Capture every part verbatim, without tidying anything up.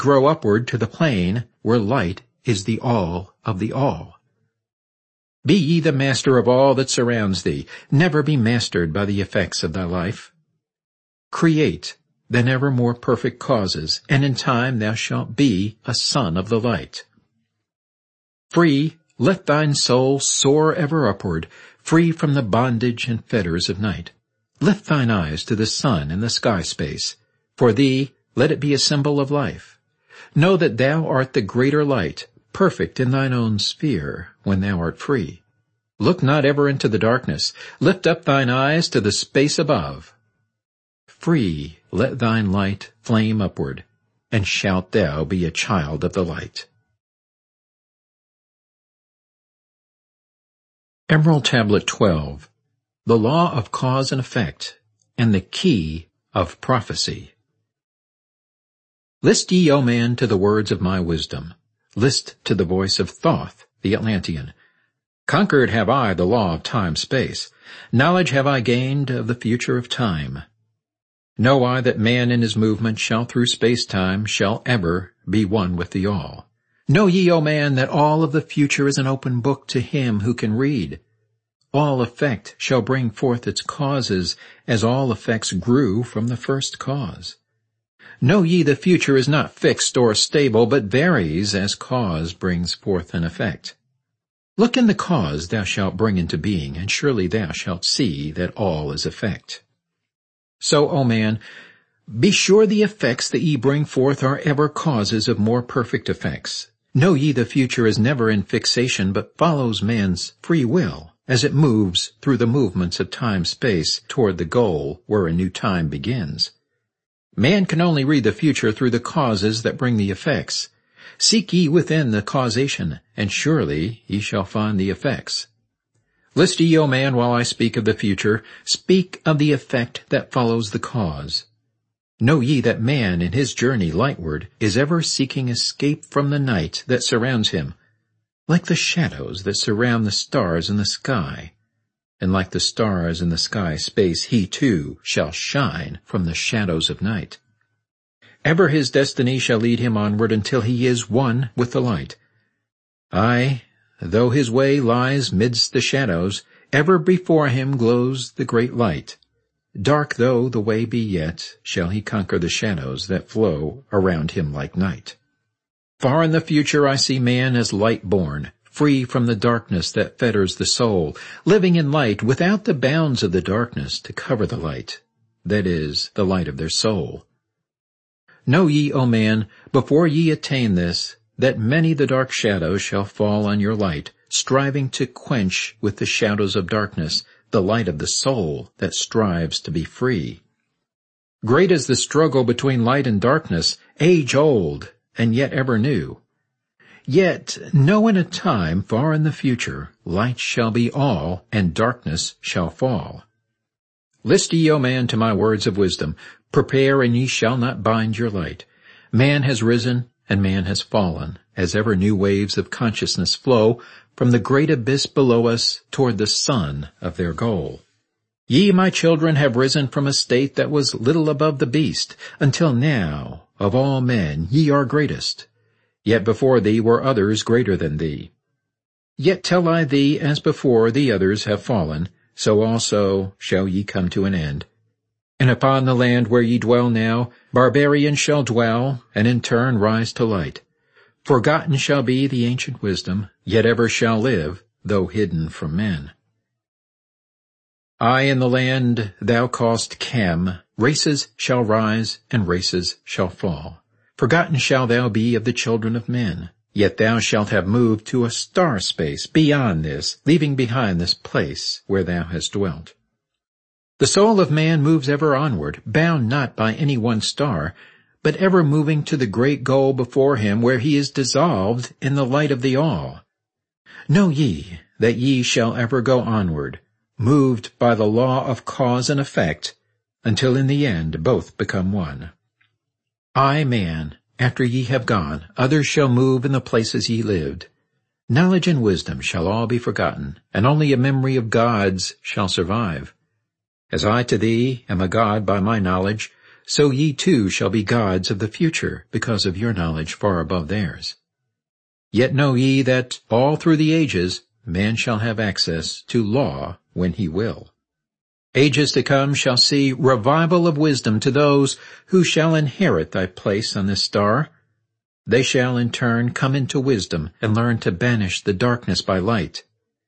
grow upward to the plane where light is the all of the all. Be ye the master of all that surrounds thee. Never be mastered by the effects of thy life. Create then ever more perfect causes, and in time thou shalt be a son of the light. Free, let thine soul soar ever upward, free from the bondage and fetters of night. Lift thine eyes to the sun and the sky space. For thee, let it be a symbol of life. Know that thou art the greater light, perfect in thine own sphere, when thou art free. Look not ever into the darkness. Lift up thine eyes to the space above. Free, let thine light flame upward, and shalt thou be a child of the light. Emerald Tablet twelve. The Law of Cause and Effect, and the Key of Prophecy. List ye, O man, to the words of my wisdom. List to the voice of Thoth, the Atlantean. Conquered have I the law of time-space. Knowledge have I gained of the future of time. Know I that man in his movement shall through space-time shall ever be one with the all. Know ye, O man, that all of the future is an open book to him who can read. All effect shall bring forth its causes, as all effects grew from the first cause. Know ye the future is not fixed or stable, but varies as cause brings forth an effect. Look in the cause thou shalt bring into being, and surely thou shalt see that all is effect. So, O man, be sure the effects that ye bring forth are ever causes of more perfect effects. Know ye the future is never in fixation, but follows man's free will, as it moves through the movements of time-space toward the goal where a new time begins. Man can only read the future through the causes that bring the effects. Seek ye within the causation, and surely ye shall find the effects. List ye, O man, while I speak of the future, speak of the effect that follows the cause. Know ye that man in his journey lightward is ever seeking escape from the night that surrounds him, like the shadows that surround the stars in the sky. And like the stars in the sky space, he too shall shine from the shadows of night. Ever his destiny shall lead him onward until he is one with the light. Aye, though his way lies midst the shadows, ever before him glows the great light. Dark though the way be yet, shall he conquer the shadows that flow around him like night. Far in the future I see man as light-born, free from the darkness that fetters the soul, living in light without the bounds of the darkness to cover the light, that is, the light of their soul. Know ye, O man, before ye attain this, that many the dark shadows shall fall on your light, striving to quench with the shadows of darkness the light of the soul that strives to be free. Great is the struggle between light and darkness, age-old, and yet ever new. Yet know in a time far in the future, light shall be all, and darkness shall fall. List ye, O man, to my words of wisdom. Prepare, and ye shall not bind your light. Man has risen, and man has fallen, as ever new waves of consciousness flow from the great abyss below us toward the sun of their goal. Ye, my children, have risen from a state that was little above the beast, until now, of all men, ye are greatest. Yet before thee were others greater than thee. Yet tell I thee, as before the others have fallen, so also shall ye come to an end. And upon the land where ye dwell now, barbarians shall dwell, and in turn rise to light. Forgotten shall be the ancient wisdom, yet ever shall live, though hidden from men. I in the land thou callest Cam, races shall rise, and races shall fall. Forgotten shall thou be of the children of men, yet thou shalt have moved to a star space beyond this, leaving behind this place where thou hast dwelt. The soul of man moves ever onward, bound not by any one star, but ever moving to the great goal before him, where he is dissolved in the light of the all. Know ye that ye shall ever go onward, moved by the law of cause and effect, until in the end both become one. I, man, after ye have gone, others shall move in the places ye lived. Knowledge and wisdom shall all be forgotten, and only a memory of gods shall survive. As I to thee am a god by my knowledge, so ye too shall be gods of the future, because of your knowledge far above theirs. Yet know ye that all through the ages man shall have access to law when he will. Ages to come shall see revival of wisdom to those who shall inherit thy place on this star. They shall in turn come into wisdom and learn to banish the darkness by light.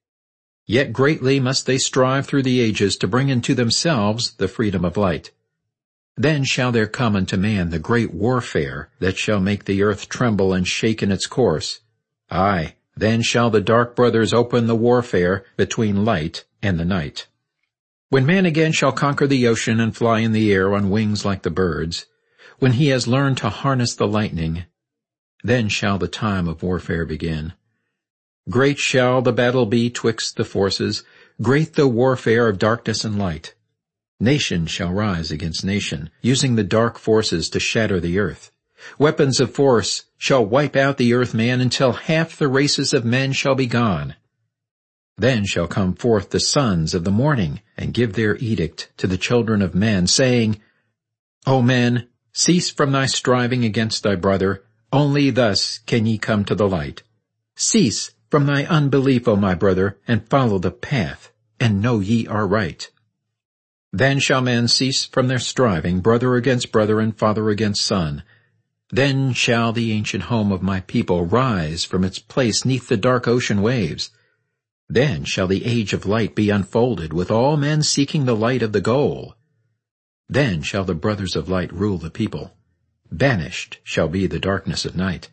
Yet greatly must they strive through the ages to bring into themselves the freedom of light. Then shall there come unto man the great warfare that shall make the earth tremble and shake in its course. Aye, then shall the dark brothers open the warfare between light and the night. When man again shall conquer the ocean and fly in the air on wings like the birds, when he has learned to harness the lightning, then shall the time of warfare begin. Great shall the battle be twixt the forces, great the warfare of darkness and light. Nation shall rise against nation, using the dark forces to shatter the earth. Weapons of force shall wipe out the earth man until half the races of men shall be gone. Then shall come forth the sons of the morning, and give their edict to the children of men, saying, O men, cease from thy striving against thy brother, only thus can ye come to the light. Cease from thy unbelief, O my brother, and follow the path, and know ye are right. Then shall men cease from their striving, brother against brother, and father against son. Then shall the ancient home of my people rise from its place neath the dark ocean waves. Then shall the age of light be unfolded, with all men seeking the light of the goal. Then shall the brothers of light rule the people. Banished shall be the darkness of night.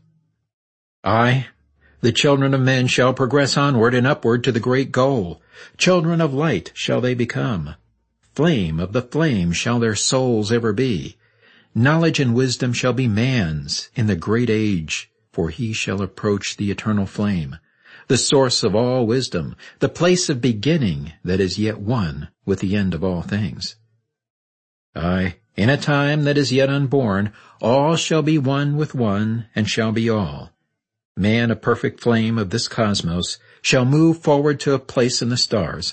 Aye, the children of men shall progress onward and upward to the great goal. Children of light shall they become. Flame of the flame shall their souls ever be. Knowledge and wisdom shall be man's in the great age, for he shall approach the eternal flame, the source of all wisdom, the place of beginning that is yet one with the end of all things. Aye, in a time that is yet unborn, all shall be one with one and shall be all. Man, a perfect flame of this cosmos, shall move forward to a place in the stars.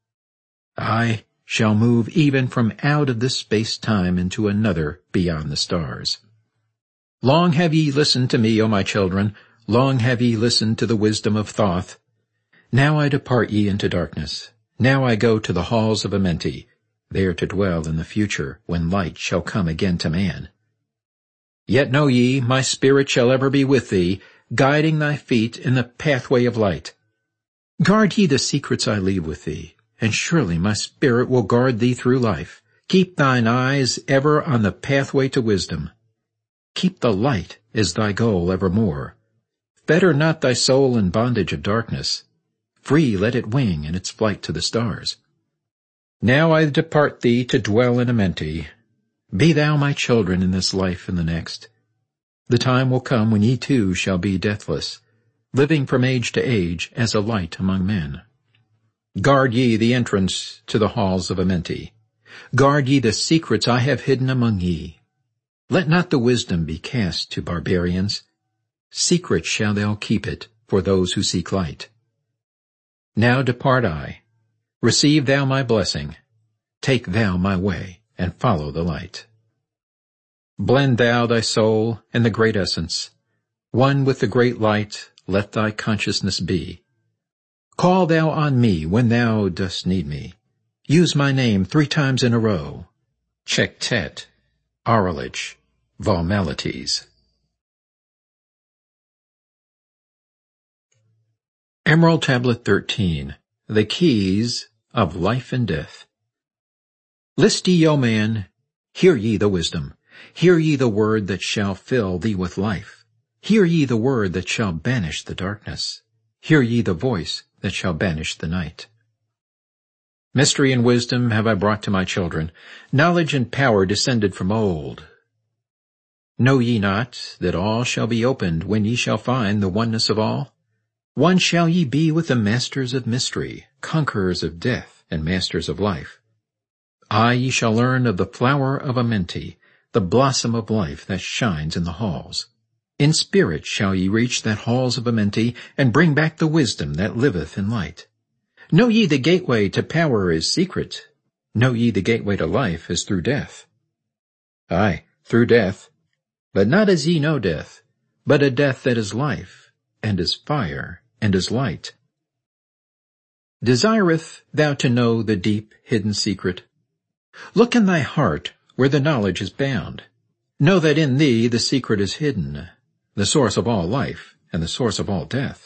Aye, shall move even from out of this space-time into another beyond the stars. Long have ye listened to me, O my children, long have ye listened to the wisdom of Thoth. Now I depart ye into darkness. Now I go to the halls of Amenti, there to dwell in the future, when light shall come again to man. Yet know ye, my spirit shall ever be with thee, guiding thy feet in the pathway of light. Guard ye the secrets I leave with thee, and surely my spirit will guard thee through life. Keep thine eyes ever on the pathway to wisdom. Keep the light as thy goal evermore. Fetter not thy soul in bondage of darkness. Free let it wing in its flight to the stars. Now I depart thee to dwell in Amenti. Be thou my children in this life and the next. The time will come when ye too shall be deathless, living from age to age as a light among men. Guard ye the entrance to the halls of Amenti. Guard ye the secrets I have hidden among ye. Let not the wisdom be cast to barbarians. Secret shall thou keep it for those who seek light. Now depart I. Receive thou my blessing. Take thou my way, and follow the light. Blend thou thy soul in the great essence. One with the great light let thy consciousness be. Call thou on me when thou dost need me. Use my name three times in a row. Chektet, Aralich, Valmalites. Emerald Tablet thirteen. The Keys of Life and Death. List ye, O man, hear ye the wisdom. Hear ye the word that shall fill thee with life. Hear ye the word that shall banish the darkness. Hear ye the voice that shall banish the night. Mystery and wisdom have I brought to my children, knowledge and power descended from old. Know ye not that all shall be opened when ye shall find the oneness of all? One shall ye be with the masters of mystery, conquerors of death and masters of life. Aye, ye shall learn of the flower of Amenti, the blossom of life that shines in the halls. In spirit shall ye reach that halls of Amenti, and bring back the wisdom that liveth in light. Know ye the gateway to power is secret. Know ye the gateway to life is through death. Aye, through death, but not as ye know death, but a death that is life, and is fire, and is light. Desireth thou to know the deep hidden secret? Look in thy heart where the knowledge is bound. Know that in thee the secret is hidden, the source of all life, and the source of all death.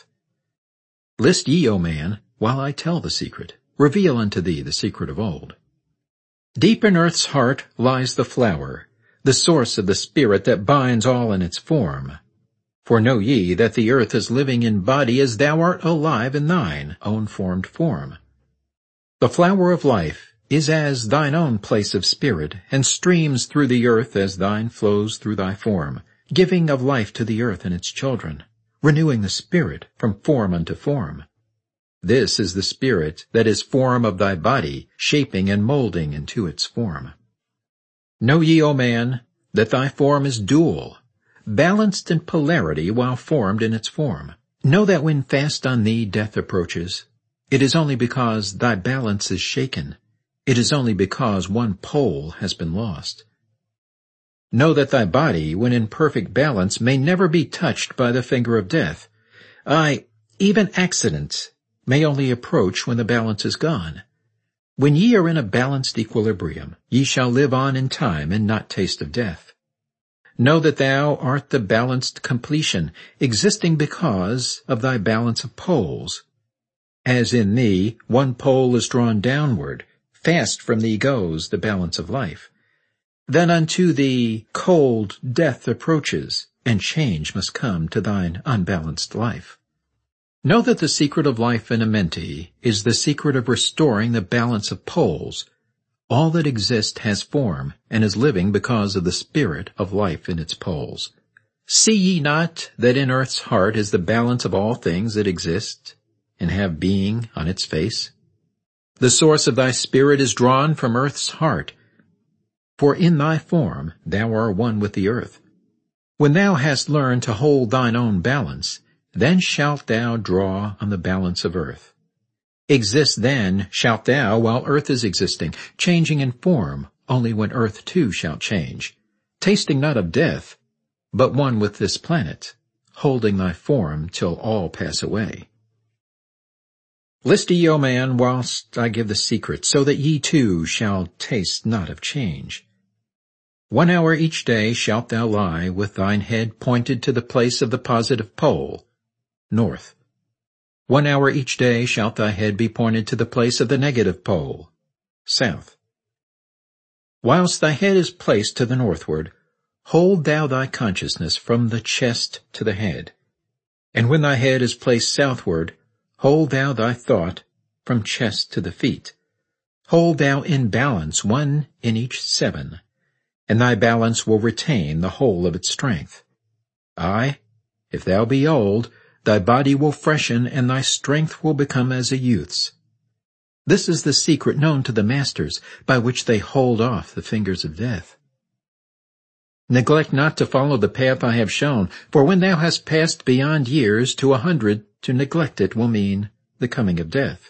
List ye, O man, while I tell the secret, reveal unto thee the secret of old. Deep in earth's heart lies the flower, the source of the spirit that binds all in its form. For know ye that the earth is living in body as thou art alive in thine own formed form. The flower of life is as thine own place of spirit, and streams through the earth as thine flows through thy form, giving of life to the earth and its children, renewing the spirit from form unto form. This is the spirit that is form of thy body, shaping and molding into its form. Know ye, O man, that thy form is dual, balanced in polarity while formed in its form. Know that when fast on thee death approaches, it is only because thy balance is shaken. It is only because one pole has been lost. Know that thy body, when in perfect balance, may never be touched by the finger of death. Aye, even accidents may only approach when the balance is gone. When ye are in a balanced equilibrium, ye shall live on in time and not taste of death. Know that thou art the balanced completion, existing because of thy balance of poles. As in thee one pole is drawn downward, fast from thee goes the balance of life. Then unto thee cold death approaches, and change must come to thine unbalanced life. Know that the secret of life in Amenti is the secret of restoring the balance of poles. All that exists has form, and is living because of the spirit of life in its poles. See ye not that in earth's heart is the balance of all things that exist, and have being on its face? The source of thy spirit is drawn from earth's heart, for in thy form thou art one with the earth. When thou hast learned to hold thine own balance, then shalt thou draw on the balance of earth. Exist then shalt thou while earth is existing, changing in form only when earth too shall change, tasting not of death, but one with this planet, holding thy form till all pass away. List ye, O man, whilst I give the secret, so that ye too shall taste not of change. One hour each day shalt thou lie with thine head pointed to the place of the positive pole, north. One hour each day shalt thy head be pointed to the place of the negative pole, south. Whilst thy head is placed to the northward, hold thou thy consciousness from the chest to the head. And when thy head is placed southward, hold thou thy thought from chest to the feet. Hold thou in balance one in each seven, and thy balance will retain the whole of its strength. Aye, if thou be old, thy body will freshen, and thy strength will become as a youth's. This is the secret known to the masters, by which they hold off the fingers of death. Neglect not to follow the path I have shown, for when thou hast passed beyond years to a hundred, to neglect it will mean the coming of death.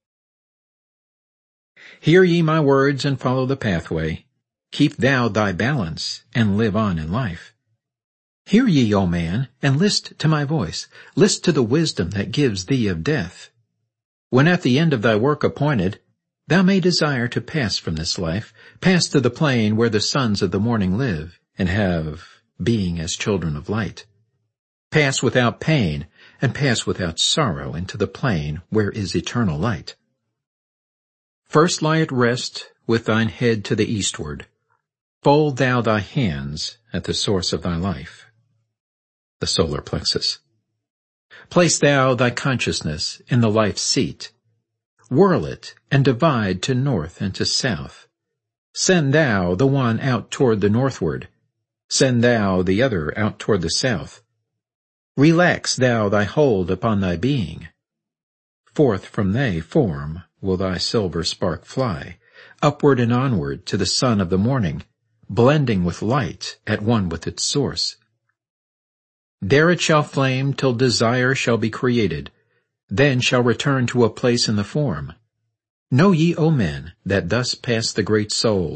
Hear ye my words and follow the pathway. Keep thou thy balance, and live on in life. Hear ye, O man, and list to my voice. List to the wisdom that gives thee of death. When at the end of thy work appointed, thou may desire to pass from this life, pass to the plane where the sons of the morning live, and have being as children of light. Pass without pain, and pass without sorrow into the plane where is eternal light. First lie at rest with thine head to the eastward. Fold thou thy hands at the source of thy life, the solar plexus. Place thou thy consciousness in the life seat. Whirl it and divide to north and to south. Send thou the one out toward the northward. Send thou the other out toward the south. Relax thou thy hold upon thy being. Forth from thy form will thy silver spark fly, upward and onward to the sun of the morning, blending with light at one with its source. There it shall flame till desire shall be created, then shall return to a place in the form. Know ye, O men, that thus pass the great souls,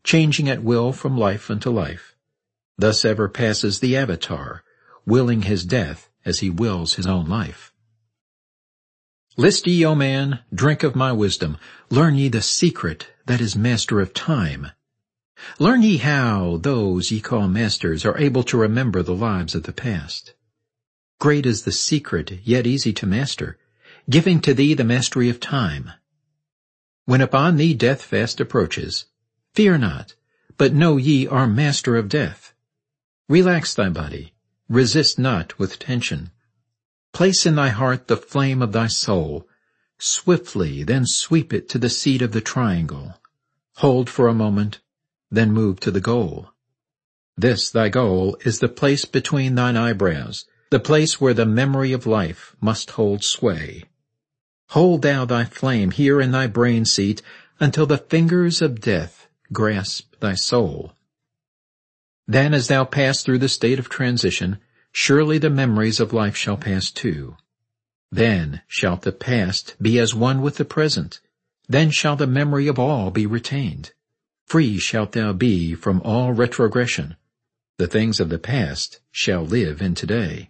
changing at will from life unto life. Thus ever passes the Avatar, willing his death as he wills his own life. List ye, O man, drink of my wisdom, learn ye the secret that is master of time. Learn ye how those ye call masters are able to remember the lives of the past. Great is the secret, yet easy to master, giving to thee the mastery of time. When upon thee death fast approaches, fear not, but know ye are master of death. Relax thy body, resist not with tension. Place in thy heart the flame of thy soul. Swiftly then sweep it to the seat of the triangle. Hold for a moment, then move to the goal. This thy goal is the place between thine eyebrows, the place where the memory of life must hold sway. Hold thou thy flame here in thy brain seat until the fingers of death grasp thy soul. Then as thou pass through the state of transition, surely the memories of life shall pass too. Then shall the past be as one with the present. Then shall the memory of all be retained. Free shalt thou be from all retrogression. The things of the past shall live in today.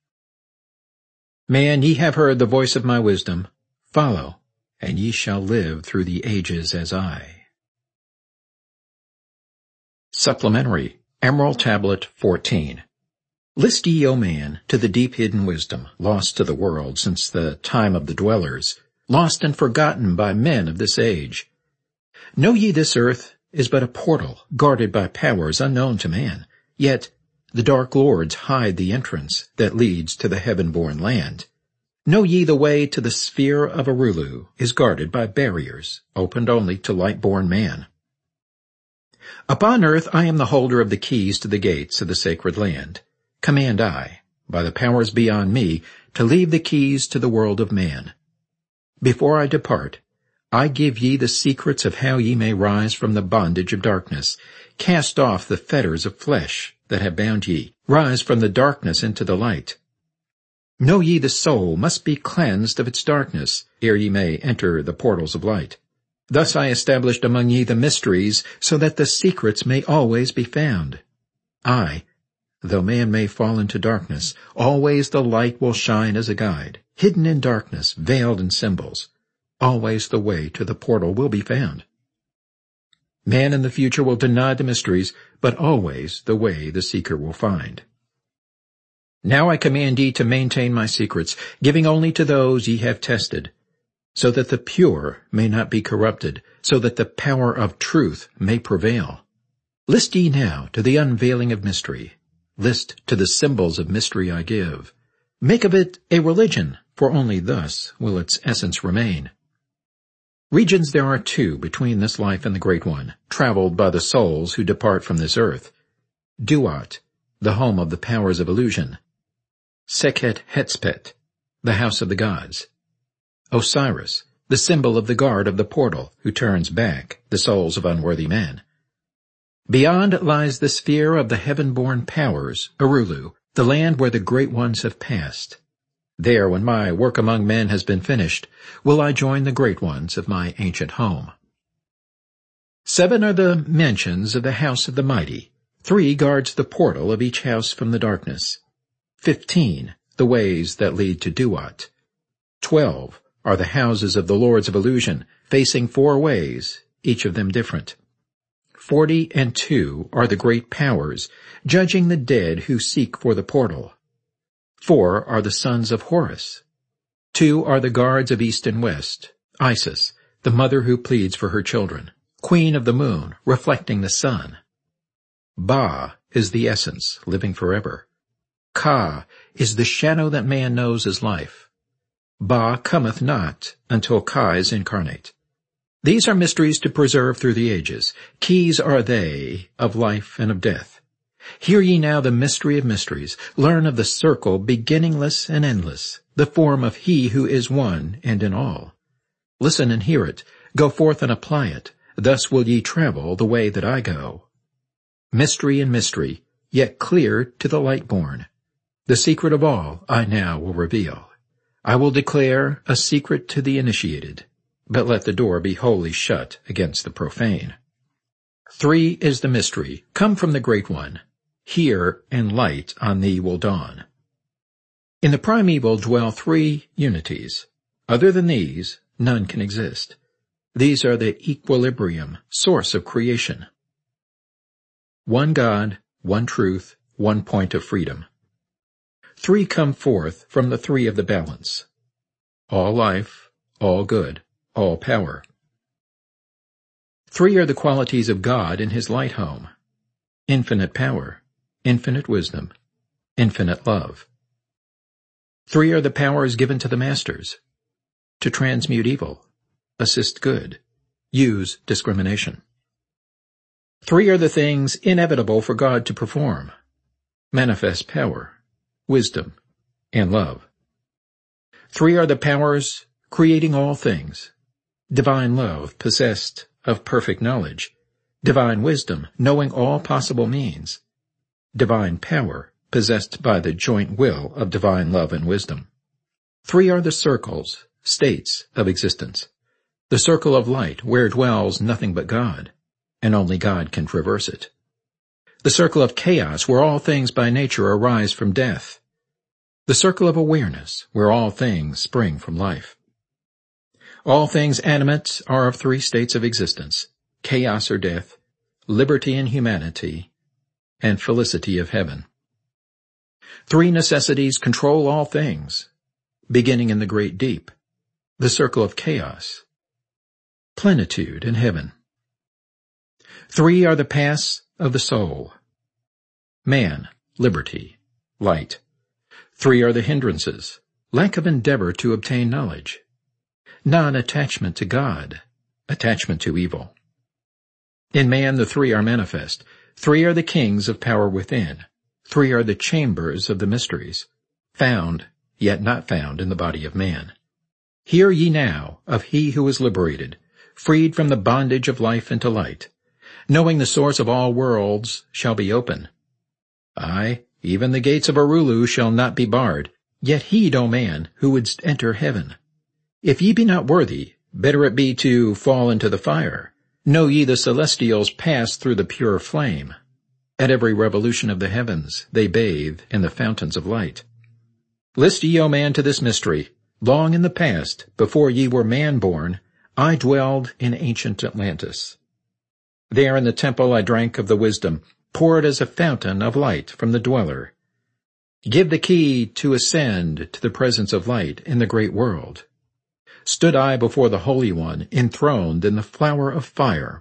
Man, ye have heard the voice of my wisdom. Follow, and ye shall live through the ages as I. Supplementary, Emerald Tablet fourteen. List ye, O man, to the deep-hidden wisdom, lost to the world since the time of the dwellers, lost and forgotten by men of this age. Know ye this earth is but a portal, guarded by powers unknown to man, yet the dark lords hide the entrance that leads to the heaven-born land. Know ye the way to the sphere of Arulu is guarded by barriers, opened only to light-born man. Upon earth I am the holder of the keys to the gates of the sacred land. Command I, by the powers beyond me, to leave the keys to the world of man. Before I depart, I give ye the secrets of how ye may rise from the bondage of darkness, cast off the fetters of flesh that have bound ye, rise from the darkness into the light. Know ye the soul must be cleansed of its darkness, ere ye may enter the portals of light. Thus I established among ye the mysteries, so that the secrets may always be found. I, though man may fall into darkness, always the light will shine as a guide, hidden in darkness, veiled in symbols. Always the way to the portal will be found. Man in the future will deny the mysteries, but always the way the seeker will find. Now I command ye to maintain my secrets, giving only to those ye have tested, so that the pure may not be corrupted, so that the power of truth may prevail. List ye now to the unveiling of mystery. List to the symbols of mystery I give. Make of it a religion, for only thus will its essence remain. Regions there are two between this life and the Great One, traveled by the souls who depart from this earth. Duat, the home of the powers of illusion. Sekhet Hetspet, the house of the gods. Osiris, the symbol of the guard of the portal, who turns back the souls of unworthy men. Beyond lies the sphere of the heaven-born powers, Arulu, the land where the great ones have passed. There, when my work among men has been finished, will I join the great ones of my ancient home. Seven are the mansions of the house of the mighty. Three guards the portal of each house from the darkness. Fifteen, the ways that lead to Duat. Twelve are the houses of the lords of illusion, facing four ways, each of them different. Forty and two are the great powers, judging the dead who seek for the portal. Four are the sons of Horus. Two are the guards of east and west, Isis, the mother who pleads for her children, queen of the moon, reflecting the sun. Ba is the essence, living forever. Ka is the shadow that man knows as life. Ba cometh not until Ka is incarnate. These are mysteries to preserve through the ages. Keys are they of life and of death. Hear ye now the mystery of mysteries. Learn of the circle beginningless and endless, the form of He who is one and in all. Listen and hear it. Go forth and apply it. Thus will ye travel the way that I go. Mystery and mystery, yet clear to the light-born. The secret of all I now will reveal. I will declare a secret to the initiated, but let the door be wholly shut against the profane. Three is the mystery, come from the Great One. Hear, and light on thee will dawn. In the primeval dwell three unities. Other than these, none can exist. These are the equilibrium, source of creation. One God, one truth, one point of freedom. Three come forth from the three of the balance. All life, all good, all power. Three are the qualities of God in his light home. Infinite power, infinite wisdom, infinite love. Three are the powers given to the masters: to transmute evil, assist good, use discrimination. Three are the things inevitable for God to perform: manifest power, wisdom, and love. Three are the powers creating all things: divine love possessed of perfect knowledge, divine wisdom knowing all possible means, divine power possessed by the joint will of divine love and wisdom. Three are the circles, states of existence: the circle of light where dwells nothing but God, and only God can traverse it; the circle of chaos where all things by nature arise from death; the circle of awareness where all things spring from life. All things animate are of three states of existence: chaos or death, liberty and humanity, and felicity of heaven. Three necessities control all things, beginning in the great deep, the circle of chaos, plenitude and heaven. Three are the paths of the soul: man, liberty, light. Three are the hindrances: lack of endeavor to obtain knowledge, non-attachment to God, attachment to evil. In man the three are manifest. Three are the kings of power within. Three are the chambers of the mysteries, found, yet not found in the body of man. Hear ye now of he who is liberated, freed from the bondage of life into light, knowing the source of all worlds shall be open. Aye, even the gates of Arulu shall not be barred, yet heed, O man, who wouldst enter heaven. If ye be not worthy, better it be to fall into the fire. Know ye the celestials pass through the pure flame. At every revolution of the heavens they bathe in the fountains of light. List ye, O man, to this mystery. Long in the past, before ye were man-born, I dwelled in ancient Atlantis. There in the temple I drank of the wisdom, poured as a fountain of light from the dweller. Give the key to ascend to the presence of light in the great world. Stood I before the Holy One, enthroned in the flower of fire.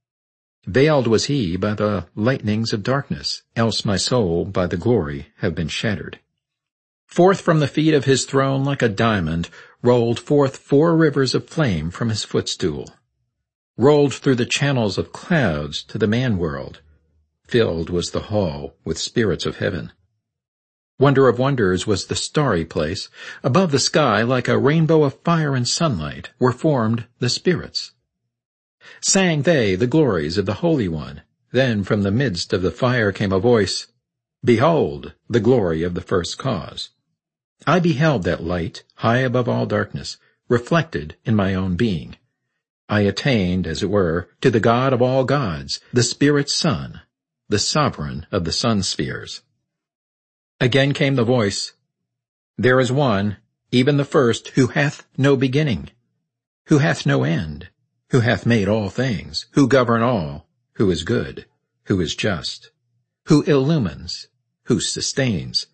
Veiled was he by the lightnings of darkness, else my soul by the glory have been shattered. Forth from the feet of his throne like a diamond rolled forth four rivers of flame from his footstool. Rolled through the channels of clouds to the man-world. Filled was the hall with spirits of heaven. Wonder of wonders was the starry place. Above the sky, like a rainbow of fire and sunlight, were formed the spirits. Sang they the glories of the Holy One. Then from the midst of the fire came a voice, Behold, the glory of the first cause. I beheld that light, high above all darkness, reflected in my own being. I attained, as it were, to the God of all gods, the Spirit's Son, the sovereign of the sun-spheres. Again came the voice, There is one, even the first, who hath no beginning, who hath no end, who hath made all things, who govern all, who is good, who is just, who illumines, who sustains.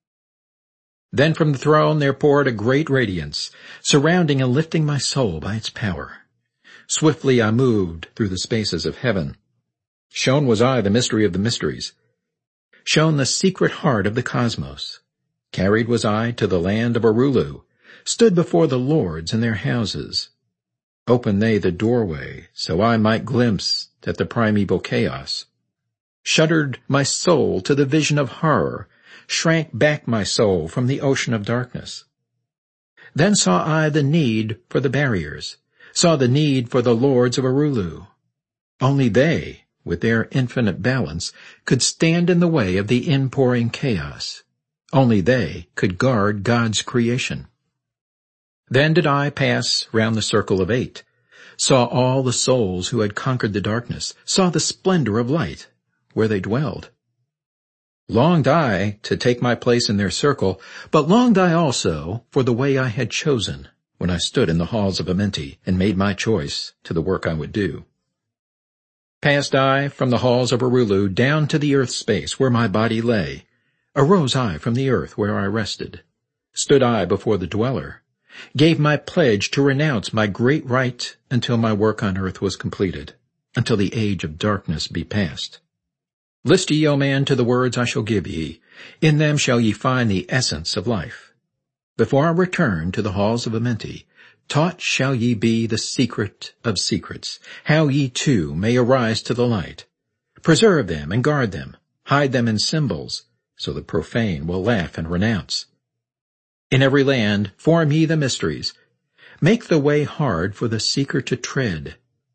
Then from the throne there poured a great radiance, surrounding and lifting my soul by its power. Swiftly I moved through the spaces of heaven. Shown was I the mystery of the mysteries, shown the secret heart of the cosmos. Carried was I to the land of Arulu, stood before the lords in their houses. Opened they the doorway, so I might glimpse at the primeval chaos. Shuddered my soul to the vision of horror, shrank back my soul from the ocean of darkness. Then saw I the need for the barriers, saw the need for the lords of Arulu. Only they, with their infinite balance, could stand in the way of the inpouring chaos. Only they could guard God's creation. Then did I pass round the circle of eight, saw all the souls who had conquered the darkness, saw the splendor of light where they dwelled. Longed I to take my place in their circle, but longed I also for the way I had chosen when I stood in the halls of Amenti and made my choice to the work I would do. Passed I from the halls of Arulu down to the earth space where my body lay. Arose I from the earth where I rested. Stood I before the dweller. Gave my pledge to renounce my great right until my work on earth was completed, until the age of darkness be past. List ye, O man, to the words I shall give ye. In them shall ye find the essence of life. Before I return to the halls of Amenti, taught shall ye be the secret of secrets, how ye too may arise to the light. Preserve them and guard them, hide them in symbols, so the profane will laugh and renounce. In every land form ye the mysteries. Make the way hard for the seeker to tread.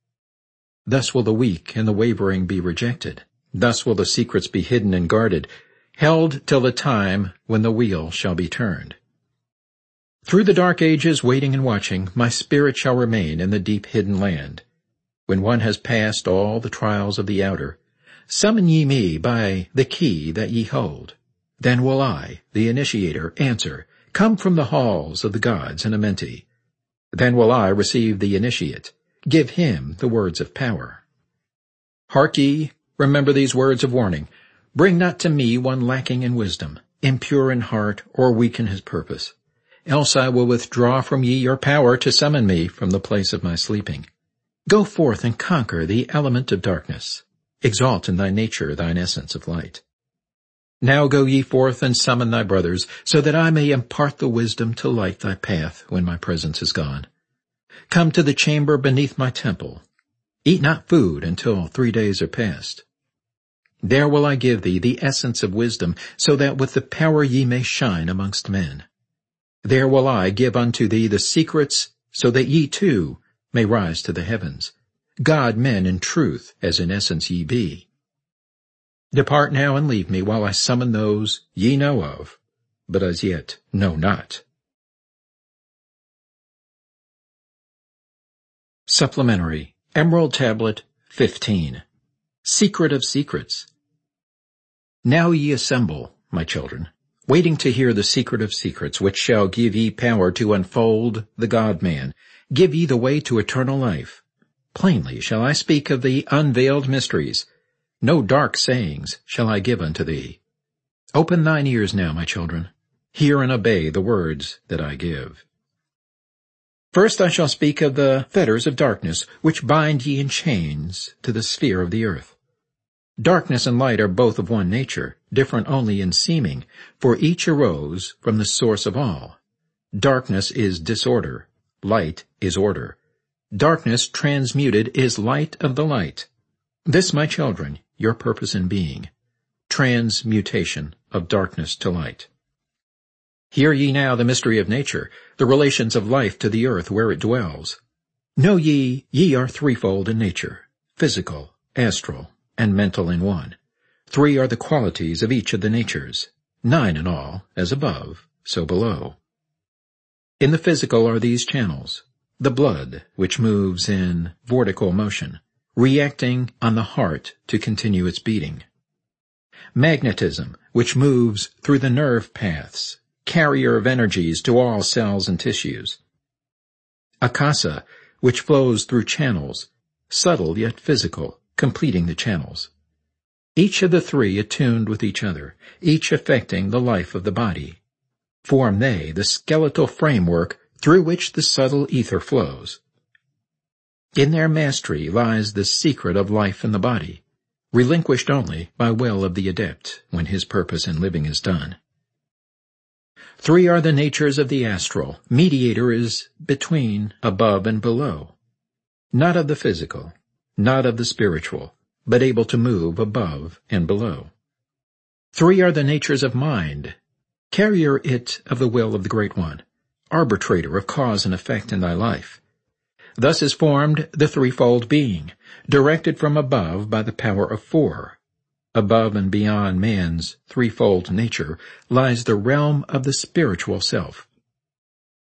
Thus will the weak and the wavering be rejected. Thus will the secrets be hidden and guarded, held till the time when the wheel shall be turned. Through the dark ages, waiting and watching, my spirit shall remain in the deep hidden land. When one has passed all the trials of the outer, summon ye me by the key that ye hold. Then will I, the initiator, answer, Come from the halls of the gods in Amenti. Then will I receive the initiate, give him the words of power. Hark ye, remember these words of warning. Bring not to me one lacking in wisdom, impure in heart, or weak in his purpose. Else I will withdraw from ye your power to summon me from the place of my sleeping. Go forth and conquer the element of darkness. Exalt in thy nature thine essence of light. Now go ye forth and summon thy brothers, so that I may impart the wisdom to light thy path when my presence is gone. Come to the chamber beneath my temple. Eat not food until three days are past. There will I give thee the essence of wisdom, so that with the power ye may shine amongst men. There will I give unto thee the secrets, so that ye too may rise to the heavens. God men in truth, as in essence ye be. Depart now and leave me while I summon those ye know of, but as yet know not. Supplementary Emerald Tablet fifteen. Secret of Secrets. Now ye assemble, my children, waiting to hear the secret of secrets, which shall give ye power to unfold the God-man, give ye the way to eternal life. Plainly shall I speak of the unveiled mysteries. No dark sayings shall I give unto thee. Open thine ears now, my children. Hear and obey the words that I give. First I shall speak of the fetters of darkness, which bind ye in chains to the sphere of the earth. Darkness and light are both of one nature, different only in seeming, for each arose from the source of all. Darkness is disorder, light is order. Darkness transmuted is light of the light. This, my children, your purpose in being, transmutation of darkness to light. Hear ye now the mystery of nature, the relations of life to the earth where it dwells. Know ye, ye are threefold in nature, physical, astral, and mental in one. Three are the qualities of each of the natures, nine in all, as above, so below. In the physical are these channels, the blood, which moves in vortical motion, reacting on the heart to continue its beating. Magnetism, which moves through the nerve paths, carrier of energies to all cells and tissues. Akasa, which flows through channels, subtle yet physical, completing the channels. Each of the three attuned with each other, each affecting the life of the body. Form they the skeletal framework through which the subtle ether flows. In their mastery lies the secret of life in the body, relinquished only by will of the adept when his purpose in living is done. Three are the natures of the astral. Mediator is between above and below. Not of the physical, not of the spiritual, but able to move above and below. Three are the natures of mind. Carrier it of the will of the Great One, arbitrator of cause and effect in thy life. Thus is formed the threefold being, directed from above by the power of four. Above and beyond man's threefold nature lies the realm of the spiritual self.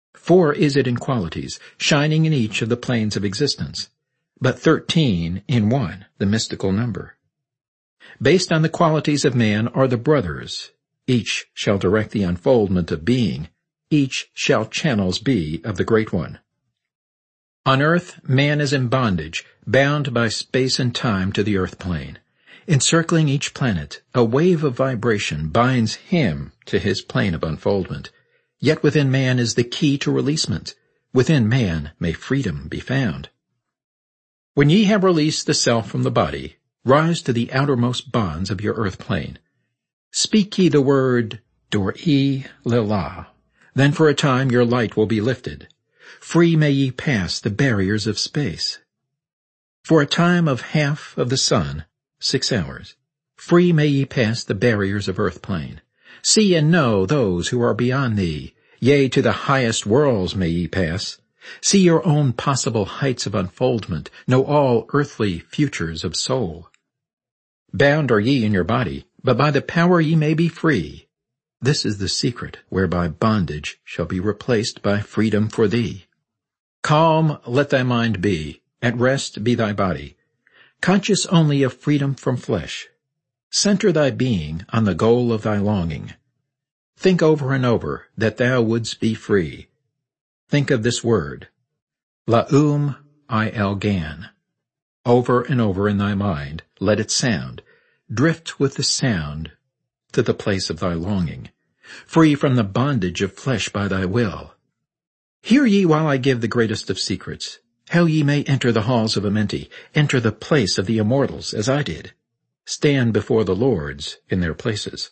Four is it in qualities, shining in each of the planes of existence, but thirteen in one, the mystical number. Based on the qualities of man are the brothers. Each shall direct the unfoldment of being. Each shall channels be of the Great One. On earth, man is in bondage, bound by space and time to the earth plane. Encircling each planet, a wave of vibration binds him to his plane of unfoldment. Yet within man is the key to releasement. Within man may freedom be found. When ye have released the self from the body, rise to the outermost bonds of your earth plane. Speak ye the word Dor-e Lila. Then for a time your light will be lifted. Free may ye pass the barriers of space. For a time of half of the sun, six hours, free may ye pass the barriers of earth plane. See and know those who are beyond thee. Yea, to the highest worlds may ye pass. See your own possible heights of unfoldment. Know all earthly futures of soul. Bound are ye in your body, but by the power ye may be free. This is the secret whereby bondage shall be replaced by freedom for thee. Calm let thy mind be, at rest be thy body, conscious only of freedom from flesh. Center thy being on the goal of thy longing. Think over and over that thou wouldst be free. Think of this word, La'um Il Gan. Over and over in thy mind let it sound. Drift with the sound to the place of thy longing, free from the bondage of flesh by thy will. Hear ye while I give the greatest of secrets, how ye may enter the halls of Amenti, enter the place of the immortals, as I did. Stand before the lords in their places.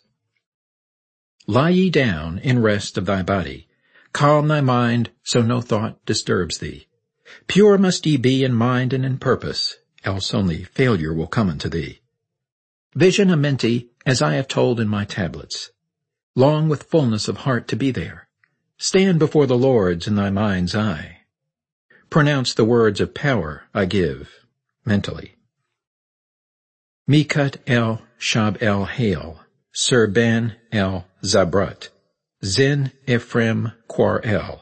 Lie ye down in rest of thy body. Calm thy mind, so no thought disturbs thee. Pure must ye be in mind and in purpose, else only failure will come unto thee. Vision Amenti, as I have told in my tablets. Long with fullness of heart to be there. Stand before the lords in thy mind's eye. Pronounce the words of power I give, mentally. Mikut el Shab el Hail, Sir Ben el Zabrat, Zin Ephraim Quar el.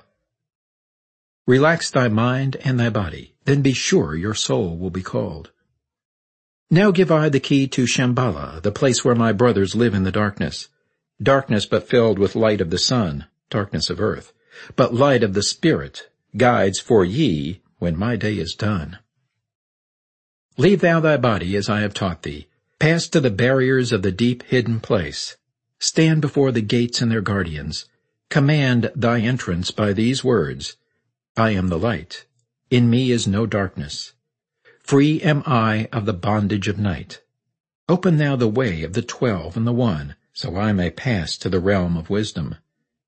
Relax thy mind and thy body, then be sure your soul will be called. Now give I the key to Shambhala, the place where my brothers live in the darkness. Darkness but filled with light of the sun, darkness of earth, but light of the Spirit, guides for ye when my day is done. Leave thou thy body as I have taught thee. Pass to the barriers of the deep hidden place. Stand before the gates and their guardians. Command thy entrance by these words, I am the light. In me is no darkness. Free am I of the bondage of night. Open thou the way of the twelve and the one, so I may pass to the realm of wisdom.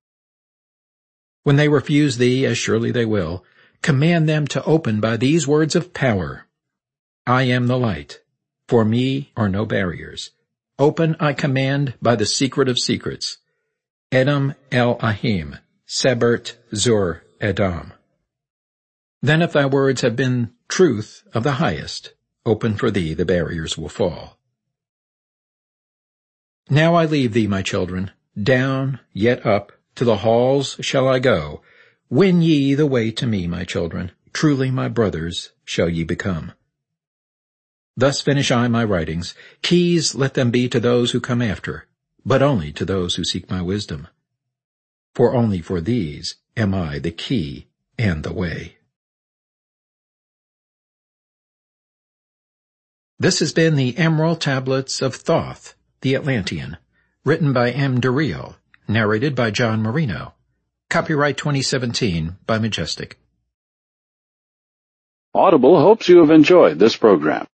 When they refuse thee, as surely they will, command them to open by these words of power. I am the light. For me are no barriers. Open I command by the secret of secrets. Edom el Ahim, Sebert Zur Edom. Then if thy words have been truth of the highest, open for thee the barriers will fall. Now I leave thee, my children, down, yet up, to the halls shall I go. Win ye the way to me, my children, truly my brothers shall ye become. Thus finish I my writings. Keys let them be to those who come after, but only to those who seek my wisdom. For only for these am I the key and the way. This has been the Emerald Tablets of Thoth, the Atlantean, written by M. DeRio, narrated by John Marino. Copyright twenty seventeen by Majestic. Audible hopes you have enjoyed this program.